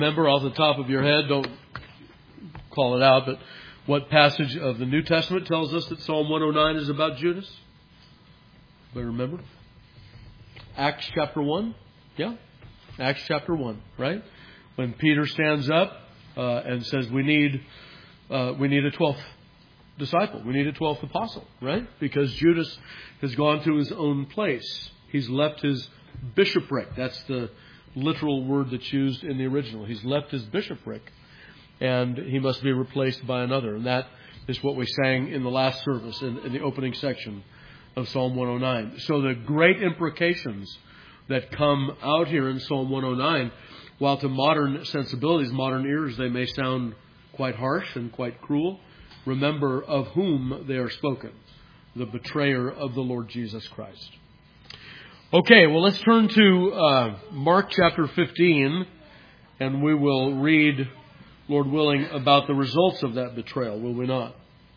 Remember off the top of your head, don't call it out, but what passage of the New Testament tells us that Psalm 109 is about Judas? But remember? Acts chapter 1? Yeah? Acts chapter 1, right? When Peter stands up and says we need a 12th disciple. We need a 12th apostle, right? Because Judas has gone to his own place. He's left his bishopric. That's the literal word that's used in the original. He's left his bishopric and he must be replaced by another. And that is what we sang in the last service in the opening section of Psalm 109. So the great imprecations that come out here in Psalm 109, while to modern sensibilities, modern ears, they may sound quite harsh and quite cruel, remember of whom they are spoken, the betrayer of the Lord Jesus Christ. Okay, well, let's turn to Mark chapter 15, and we will read, Lord willing, about the results of that betrayal, will we not?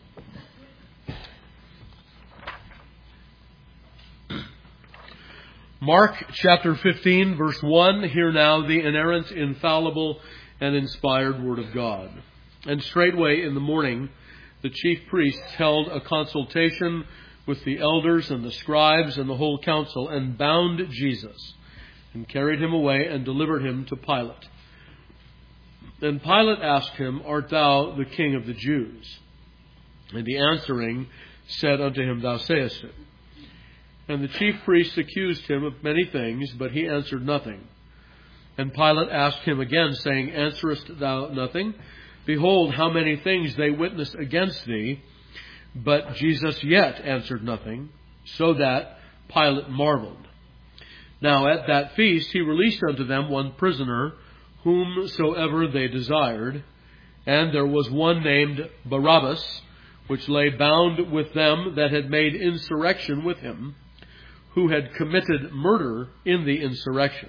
Mark chapter 15, verse 1, hear now the inerrant, infallible, and inspired word of God. And straightway in the morning the chief priests held a consultation with the elders and the scribes and the whole council, and bound Jesus, and carried him away, and delivered him to Pilate. Then Pilate asked him, Art thou the king of the Jews? And he answering said unto him, Thou sayest it. And the chief priests accused him of many things, but he answered nothing. And Pilate asked him again, saying, Answerest thou nothing? Behold, how many things they witness against thee. But Jesus yet answered nothing, so that Pilate marveled. Now at that feast he released unto them one prisoner, whomsoever they desired. And there was one named Barabbas, which lay bound with them that had made insurrection with him, who had committed murder in the insurrection.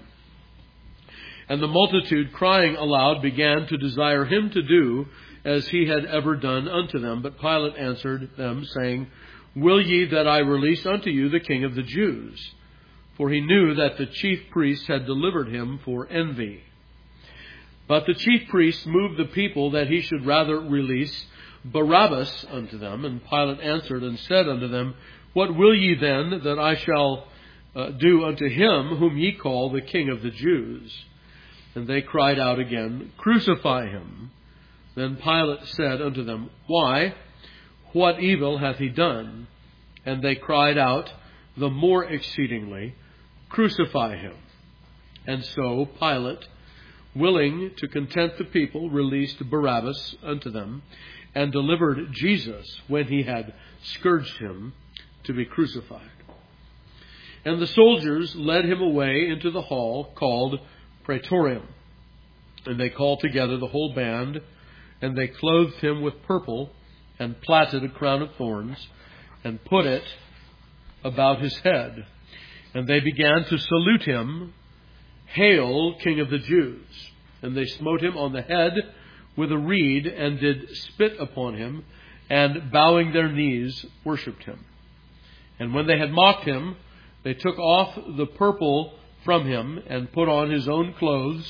And the multitude, crying aloud, began to desire him to do as he had ever done unto them. But Pilate answered them, saying, Will ye that I release unto you the King of the Jews? For he knew that the chief priests had delivered him for envy. But the chief priests moved the people that he should rather release Barabbas unto them. And Pilate answered and said unto them, What will ye then that I shall do unto him whom ye call the King of the Jews? And they cried out again, Crucify him. Then Pilate said unto them, Why? What evil hath he done? And they cried out the more exceedingly, Crucify him. And so Pilate, willing to content the people, released Barabbas unto them, and delivered Jesus, when he had scourged him, to be crucified. And the soldiers led him away into the hall called Praetorium. And they called together the whole band, and they clothed him with purple, and platted a crown of thorns, and put it about his head. And they began to salute him, Hail, King of the Jews! And they smote him on the head with a reed, and did spit upon him, and bowing their knees, worshipped him. And when they had mocked him, they took off the purple from him, and put his own clothes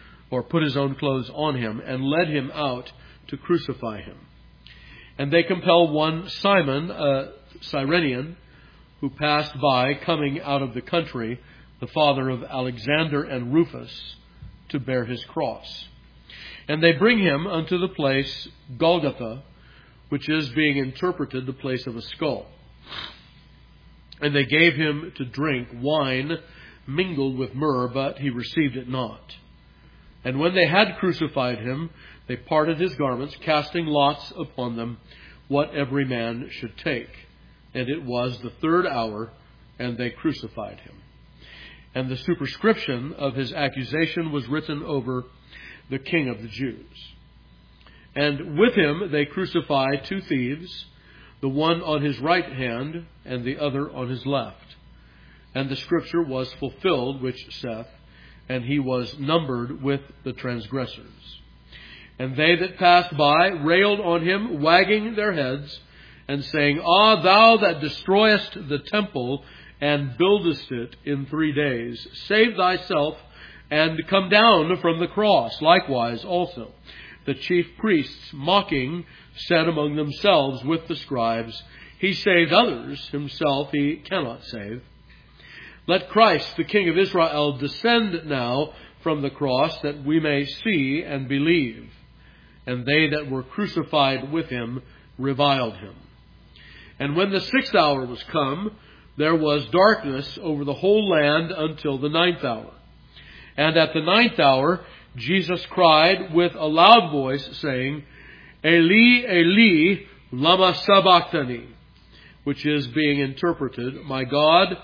on him, and led him out to crucify him. And they compelled one Simon, a Cyrenian, who passed by, coming out of the country, the father of Alexander and Rufus, to bear his cross. And they bring him unto the place Golgotha, which is, being interpreted, the place of a skull. And they gave him to drink wine mingled with myrrh, but he received it not. And when they had crucified him, they parted his garments, casting lots upon them, what every man should take. And it was the 3rd hour, and they crucified him. And the superscription of his accusation was written over the King of the Jews. And with him they crucified 2 thieves, the one on his right hand, and the other on his left. And the scripture was fulfilled, which saith, And he was numbered with the transgressors. And they that passed by railed on him, wagging their heads, and saying, Ah, thou that destroyest the temple, and buildest it in 3 days, save thyself, and come down from the cross. Likewise also the chief priests, mocking, said among themselves with the scribes, He saved others, himself he cannot save. Let Christ, the King of Israel, descend now from the cross, that we may see and believe. And they that were crucified with him reviled him. And when the 6th hour was come, there was darkness over the whole land until the 9th hour. And at the 9th hour, Jesus cried with a loud voice, saying, Eli, Eli, lama sabachthani, which is being interpreted, my God,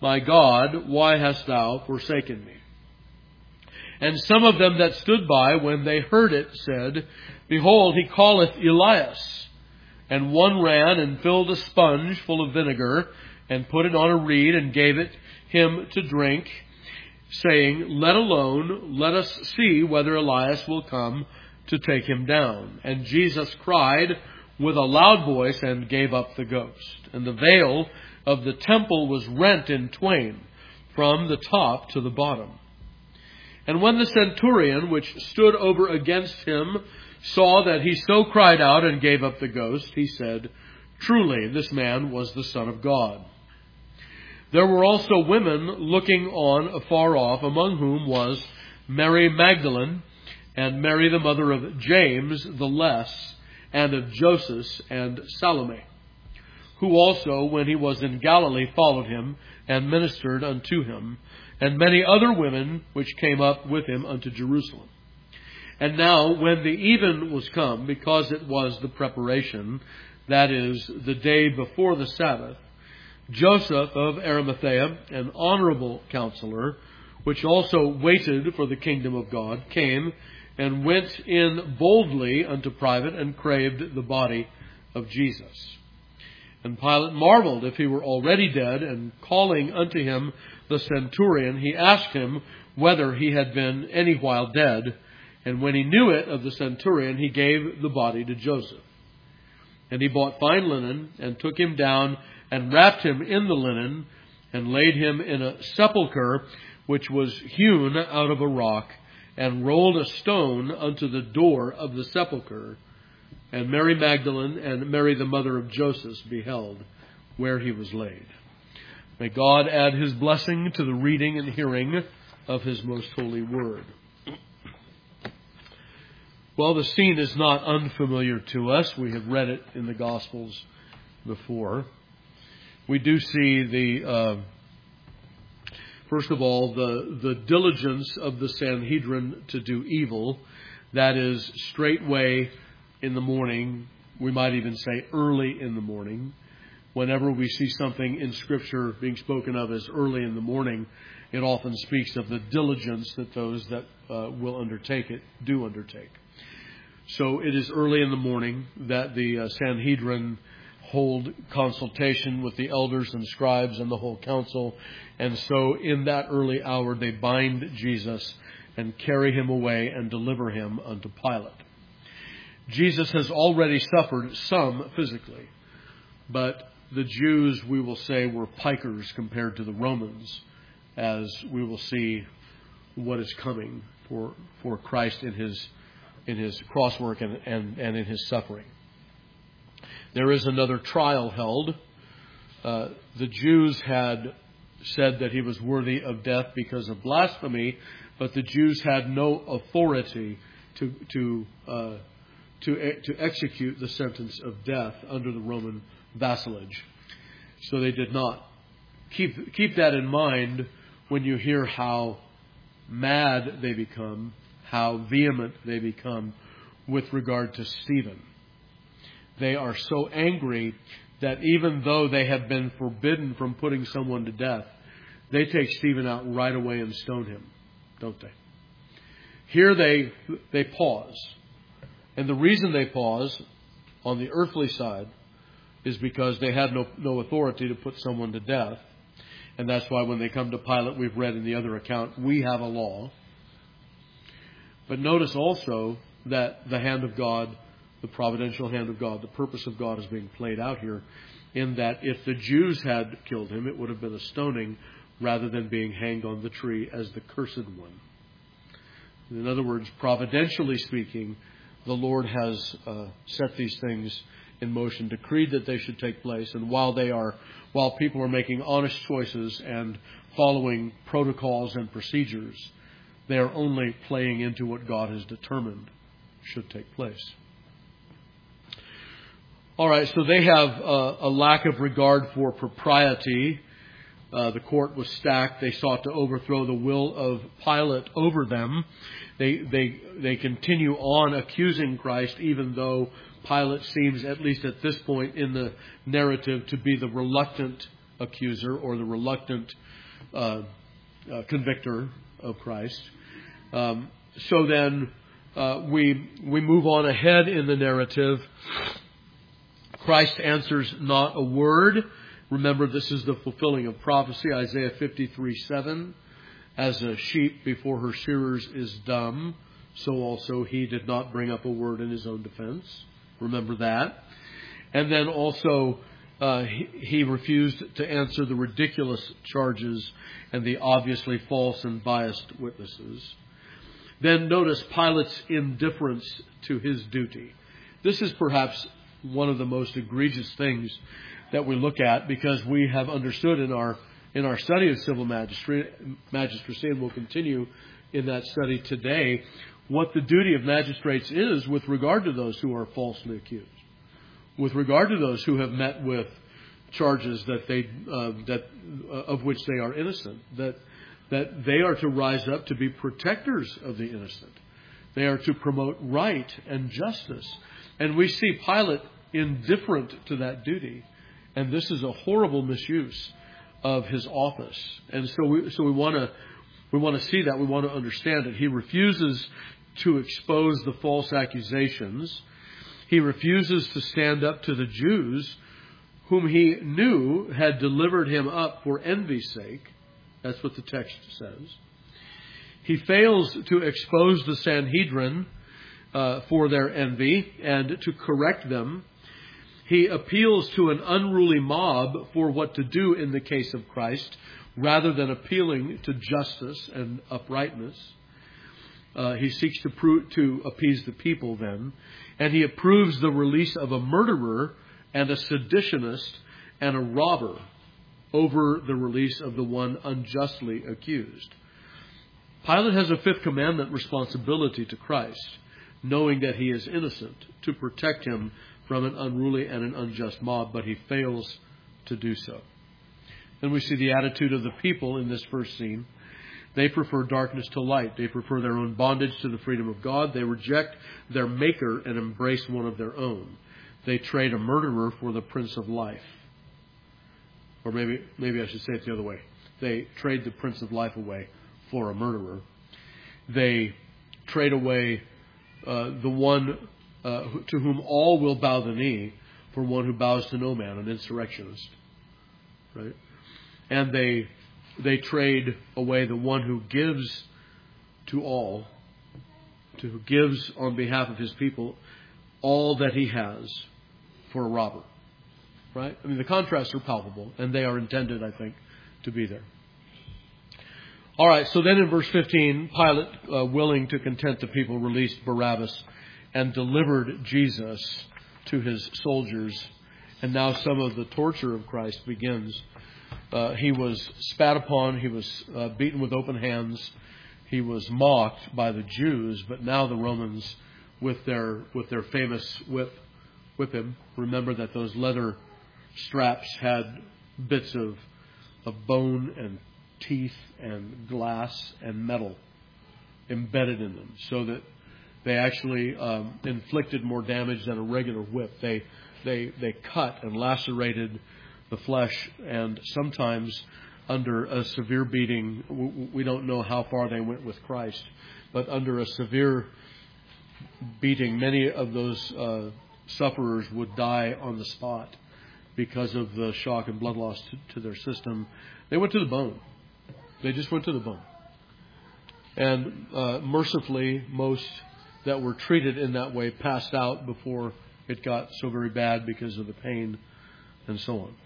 why hast thou forsaken me? And some of them that stood by, when they heard it, said, Behold, he calleth Elias. And one ran and filled a sponge full of vinegar, and put it on a reed, and gave it him to drink, saying, Let alone, let us see whether Elias will come to take him down. And Jesus cried with a loud voice, and gave up the ghost. And the veil of the temple was rent in twain, from the top to the bottom. And when the centurion, which stood over against him, saw that he so cried out and gave up the ghost, he said, Truly, this man was the Son of God. There were also women looking on afar off, among whom was Mary Magdalene, and Mary the mother of James the Less, and of Joseph and Salome, who also, when he was in Galilee, followed him, and ministered unto him, and many other women which came up with him unto Jerusalem. And now, when the even was come, because it was the preparation, that is, the day before the Sabbath, Joseph of Arimathea, an honorable counselor, which also waited for the kingdom of God, came and went in boldly unto private, and craved the body of Jesus. And Pilate marveled if he were already dead, and calling unto him the centurion, he asked him whether he had been any while dead. And when he knew it of the centurion, he gave the body to Joseph. And he bought fine linen, and took him down, and wrapped him in the linen, and laid him in a sepulchre which was hewn out of a rock, and rolled a stone unto the door of the sepulchre. And Mary Magdalene and Mary the mother of Joseph beheld where he was laid. May God add his blessing to the reading and hearing of his most holy word. Well, the scene is not unfamiliar to us. We have read it in the Gospels before. We do see first of all, the diligence of the Sanhedrin to do evil. That is, straightway in the morning, we might even say early in the morning. Whenever we see something in Scripture being spoken of as early in the morning, it often speaks of the diligence that those that will undertake it do undertake. So it is early in the morning that the Sanhedrin hold consultation with the elders and scribes and the whole council. And so in that early hour, they bind Jesus and carry him away and deliver him unto Pilate. Jesus has already suffered some physically, but the Jews, we will say, were pikers compared to the Romans, as we will see what is coming for Christ in his cross work and in his suffering. There is another trial held. The Jews had said that he was worthy of death because of blasphemy, but the Jews had no authority to execute the sentence of death under the Roman vassalage. So they did not. Keep that in mind when you hear how mad they become, how vehement they become with regard to Stephen. They are so angry that even though they have been forbidden from putting someone to death, they take Stephen out right away and stone him, don't they? Here they pause. And the reason they pause on the earthly side is because they had no authority to put someone to death. And that's why when they come to Pilate, we've read in the other account, we have a law. But notice also that the hand of God, the providential hand of God, the purpose of God is being played out here, in that if the Jews had killed him, it would have been a stoning rather than being hanged on the tree as the cursed one. In other words, providentially speaking, the Lord has set these things in motion, decreed that they should take place. And while people are making honest choices and following protocols and procedures, they are only playing into what God has determined should take place. All right, so they have a lack of regard for propriety. The court was stacked. They sought to overthrow the will of Pilate over them. They continue on accusing Christ, even though Pilate seems, at least at this point in the narrative, to be the reluctant accuser or the reluctant convictor of Christ. So then we move on ahead in the narrative. Christ answers not a word. Remember, this is the fulfilling of prophecy, Isaiah 53:7. As a sheep before her shearers is dumb, so also he did not bring up a word in his own defense. Remember that. And then also he refused to answer the ridiculous charges and the obviously false and biased witnesses. Then notice Pilate's indifference to his duty. This is perhaps one of the most egregious things that we look at, because we have understood in our study of civil magistracy, and we'll continue in that study today, what the duty of magistrates is with regard to those who are falsely accused, with regard to those who have met with charges of which they are innocent, that they are to rise up to be protectors of the innocent. They are to promote right and justice. And we see Pilate indifferent to that duty. And this is a horrible misuse of his office. And so we want to see that. We want to understand it. He refuses to expose the false accusations. He refuses to stand up to the Jews whom he knew had delivered him up for envy's sake. That's what the text says. He fails to expose the Sanhedrin for their envy and to correct them. He appeals to an unruly mob for what to do in the case of Christ, rather than appealing to justice and uprightness. He seeks to appease the people then, and he approves the release of a murderer and a seditionist and a robber over the release of the one unjustly accused. Pilate has a fifth commandment responsibility to Christ, knowing that he is innocent, to protect him from an unruly and an unjust mob, but he fails to do so. Then we see the attitude of the people in this first scene. They prefer darkness to light. They prefer their own bondage to the freedom of God. They reject their Maker and embrace one of their own. They trade a murderer for the Prince of Life. Or maybe I should say it the other way. They trade the Prince of Life away for a murderer. They trade away the one to whom all will bow the knee for one who bows to no man, an insurrectionist. Right? And they trade away the one who gives to all, who gives on behalf of his people all that he has, for a robber. Right? I mean, the contrasts are palpable, and they are intended, I think, to be there. All right, so then in verse 15, Pilate, willing to content the people, released Barabbas and delivered Jesus to his soldiers. And now some of the torture of Christ begins. He was spat upon. He was beaten with open hands. He was mocked by the Jews. But now the Romans, with their famous whip him. Remember that those leather straps had bits of bone and teeth and glass and metal embedded in them, so that they actually inflicted more damage than a regular whip. They cut and lacerated the flesh, and sometimes under a severe beating, we don't know how far they went with Christ, but under a severe beating, many of those sufferers would die on the spot because of the shock and blood loss to their system. They went to the bone. They just went to the bone. And mercifully, most that were treated in that way passed out before it got so very bad because of the pain and so on.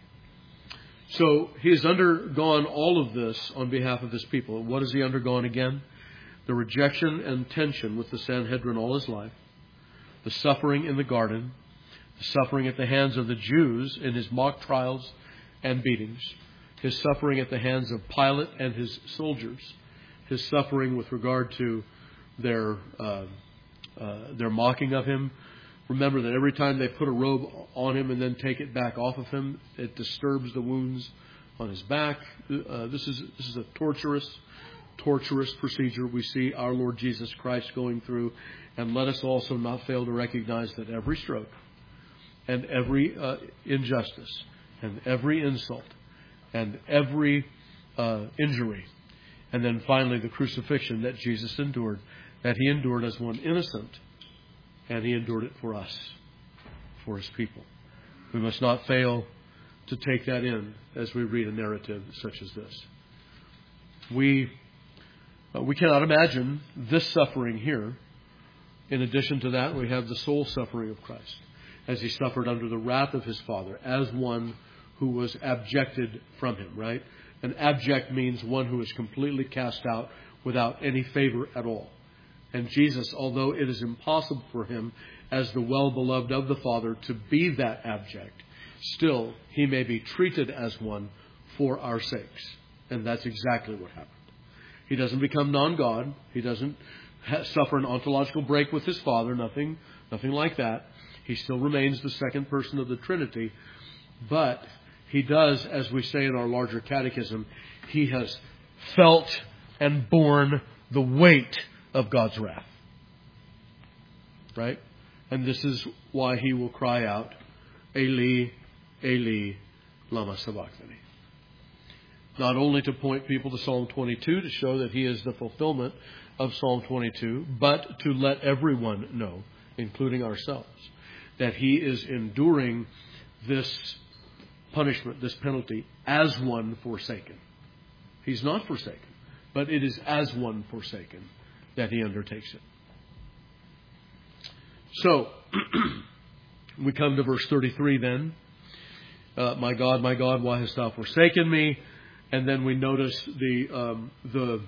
So he has undergone all of this on behalf of his people. What has he undergone again? the rejection and tension with the Sanhedrin all his life, the suffering in the garden, the suffering at the hands of the Jews in his mock trials and beatings, his suffering at the hands of Pilate and his soldiers, his suffering with regard to their mocking of him. Remember that every time they put a robe on him and then take it back off of him, it disturbs the wounds on his back. This is a torturous procedure we see our Lord Jesus Christ going through. And let us also not fail to recognize that every stroke and every injustice and every insult and every injury, and then finally the crucifixion that Jesus endured, that he endured as one innocent, and he endured it for us, for his people. We must not fail to take that in as we read a narrative such as this. We cannot imagine this suffering here. In addition to that, we have the soul suffering of Christ, as he suffered under the wrath of his Father, as one who was abjected from him, right? An abject means one who is completely cast out without any favor at all. And Jesus, although it is impossible for him, as the well-beloved of the Father, to be that abject, still he may be treated as one for our sakes. And that's exactly what happened. He doesn't become non-God. He doesn't suffer an ontological break with his Father. Nothing like that. He still remains the second person of the Trinity. But he does, as we say in our larger catechism, he has felt and borne the weight of God's wrath. Right? And this is why he will cry out, Eli, Eli, lama sabachthani. Not only to point people to Psalm 22 to show that he is the fulfillment of Psalm 22, but to let everyone know, including ourselves, that he is enduring this punishment, this penalty, as one forsaken. He's not forsaken, but it is as one forsaken that he undertakes it. So, we come to verse 33 then. My God, why hast thou forsaken me? And then we notice the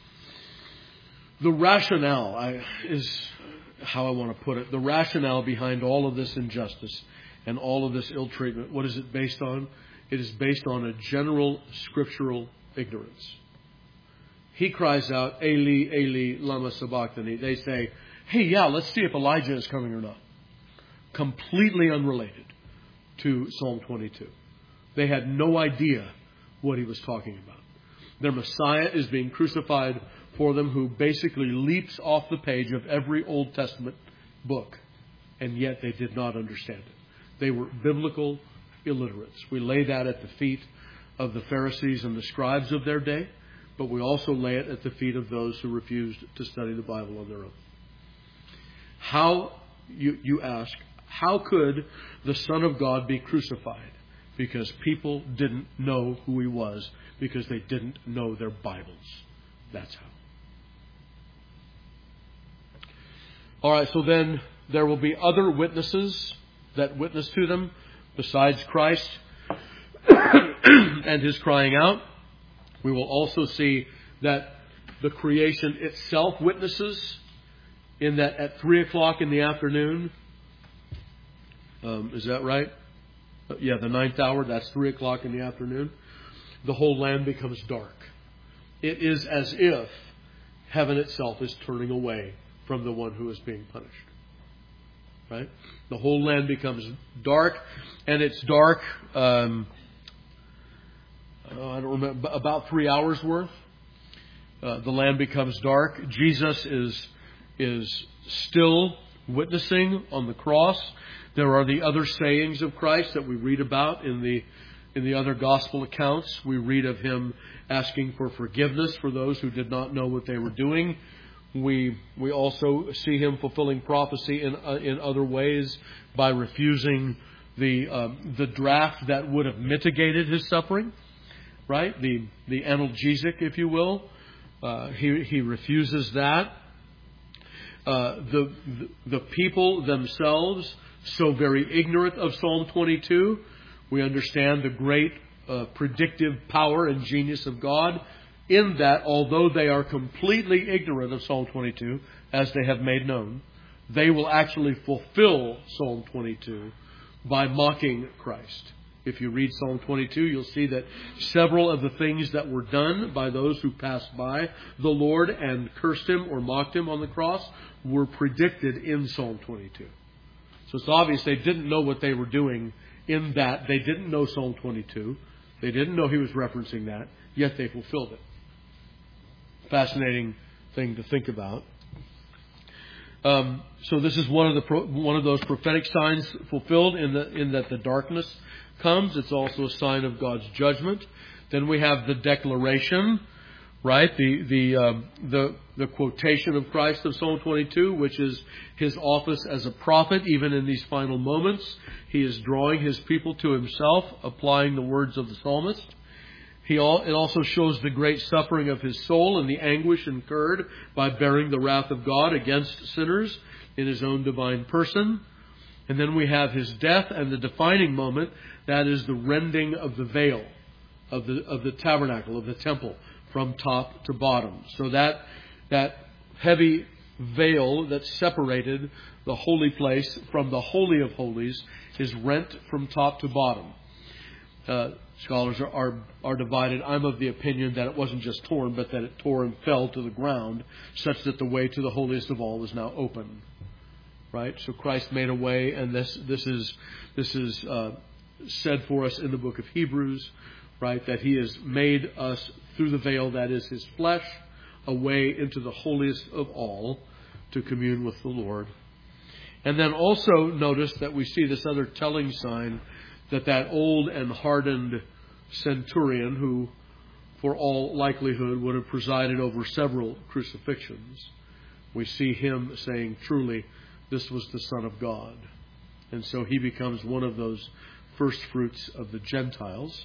rationale is how I want to put it. The rationale behind all of this injustice and all of this ill treatment. What is it based on? It is based on a general scriptural ignorance. He cries out, Eli, Eli, lama sabachthani. They say, hey, yeah, let's see if Elijah is coming or not. Completely unrelated to Psalm 22. They had no idea what he was talking about. Their Messiah is being crucified for them, who basically leaps off the page of every Old Testament book, and yet they did not understand it. They were biblical illiterates. We lay that at the feet of the Pharisees and the scribes of their day, but we also lay it at the feet of those who refused to study the Bible on their own. How, you ask, how could the Son of God be crucified? Because people didn't know who he was, because they didn't know their Bibles. That's how. All right, so then there will be other witnesses that witness to them besides Christ and his crying out. We will also see that the creation itself witnesses, in that at 3 o'clock in the afternoon, is that right? Yeah, the 9th hour, that's 3 o'clock in the afternoon. The whole land becomes dark. It is as if heaven itself is turning away from the one who is being punished. Right? The whole land becomes dark, and it's dark, I don't remember, about 3 hours worth. The land becomes dark. Jesus is still witnessing on the cross. There are the other sayings of Christ that we read about in the other gospel accounts. We read of him asking for forgiveness for those who did not know what they were doing. We also see him fulfilling prophecy in other ways by refusing the draft that would have mitigated his suffering, right? The analgesic, if you will. He refuses that. The people themselves, so very ignorant of Psalm 22, we understand the great predictive power and genius of God in that although they are completely ignorant of Psalm 22, as they have made known, they will actually fulfill Psalm 22 by mocking Christ. If you read Psalm 22, you'll see that several of the things that were done by those who passed by the Lord and cursed Him or mocked Him on the cross were predicted in Psalm 22. So it's obvious they didn't know what they were doing in that. They didn't know Psalm 22. They didn't know He was referencing that, yet they fulfilled it. Fascinating thing to think about. So this is one of those prophetic signs fulfilled in that the darkness comes. It's also a sign of God's judgment. Then we have the declaration, right? The quotation of Christ of Psalm 22, which is His office as a prophet. Even in these final moments, He is drawing His people to Himself, applying the words of the psalmist. It also shows the great suffering of His soul and the anguish incurred by bearing the wrath of God against sinners in His own divine person. And then we have His death and the defining moment, that is the rending of the veil of the tabernacle, of the temple, from top to bottom. So that heavy veil that separated the holy place from the Holy of Holies is rent from top to bottom. Scholars are divided. I'm of the opinion that it wasn't just torn, but that it tore and fell to the ground, such that the way to the holiest of all is now open. Right? So Christ made a way, and this is said for us in the book of Hebrews, right? That He has made us through the veil, that is His flesh, a way into the holiest of all to commune with the Lord. And then also notice that we see this other telling sign, that old and hardened centurion, who for all likelihood would have presided over several crucifixions, we see him saying, truly, this was the Son of God. And so he becomes one of those first fruits of the Gentiles.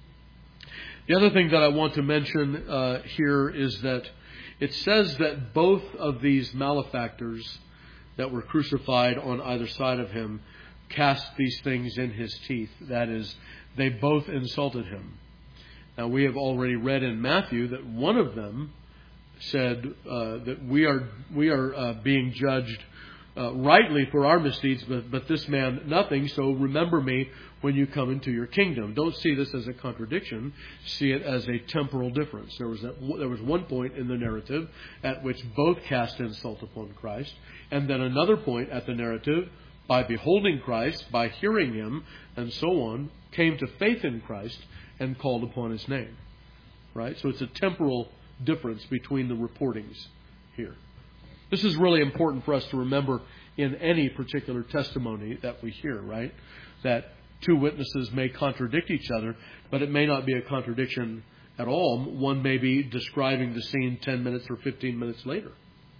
The other thing that I want to mention here is that it says that both of these malefactors that were crucified on either side of Him cast these things in His teeth. That is, they both insulted Him. Now, we have already read in Matthew that one of them said that we are being judged rightly for our misdeeds, but this man nothing. So remember me when you come into your kingdom. Don't see this as a contradiction. See it as a temporal difference. There was one point in the narrative at which both cast insult upon Christ, and then another point at the narrative, by beholding Christ, by hearing Him, and so on, came to faith in Christ and called upon His name. Right? So it's a temporal difference between the reportings here. This is really important for us to remember in any particular testimony that we hear, right? That two witnesses may contradict each other, but it may not be a contradiction at all. One may be describing the scene 10 minutes or 15 minutes later.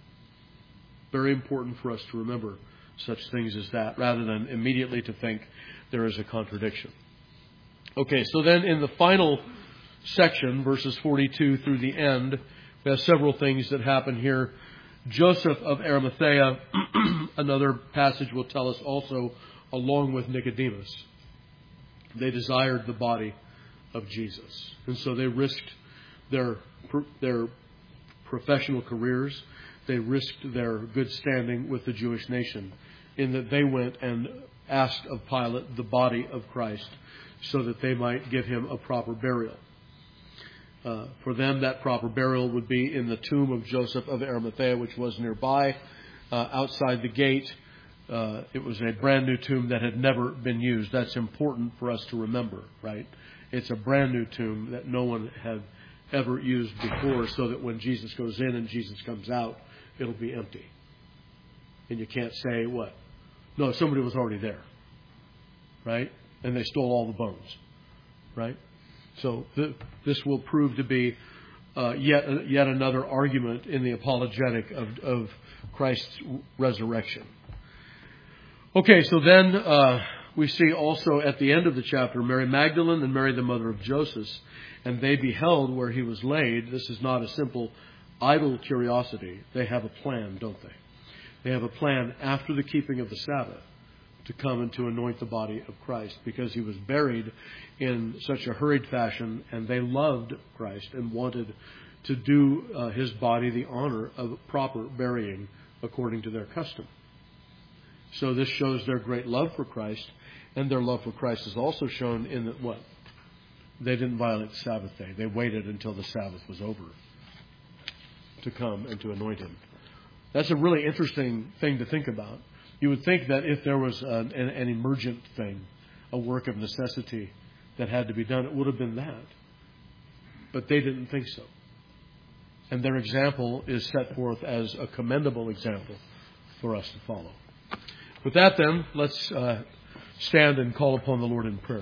Very important for us to remember such things as that, rather than immediately to think there is a contradiction. Okay, so then in the final section, verses 42 through the end, we have several things that happen here. Joseph of Arimathea, another passage will tell us also, along with Nicodemus, they desired the body of Jesus. And so they risked their professional careers. They risked their good standing with the Jewish nation in that they went and asked of Pilate the body of Christ so that they might give Him a proper burial. For them, that proper burial would be in the tomb of Joseph of Arimathea, which was nearby, outside the gate. It was a brand new tomb that had never been used. That's important for us to remember, right? It's a brand new tomb that no one had ever used before, so that when Jesus goes in and Jesus comes out, it'll be empty. And you can't say, what? No, somebody was already there, right? And they stole all the bones, right? So this will prove to be yet another argument in the apologetic of Christ's resurrection. Okay, so then we see also at the end of the chapter Mary Magdalene and Mary the mother of Joseph, and they beheld where He was laid. This is not a simple idle curiosity. They have a plan, don't they? They have a plan after the keeping of the Sabbath to come and to anoint the body of Christ, because He was buried in such a hurried fashion, and they loved Christ and wanted to do his body the honor of proper burying according to their custom. So this shows their great love for Christ, and their love for Christ is also shown in that what? They didn't violate the Sabbath day. They waited until the Sabbath was over to come and to anoint him. That's a really interesting thing to think about. You would think that if there was an emergent thing, a work of necessity that had to be done, it would have been that. But they didn't think so. And their example is set forth as a commendable example for us to follow. With that then, let's stand and call upon the Lord in prayer.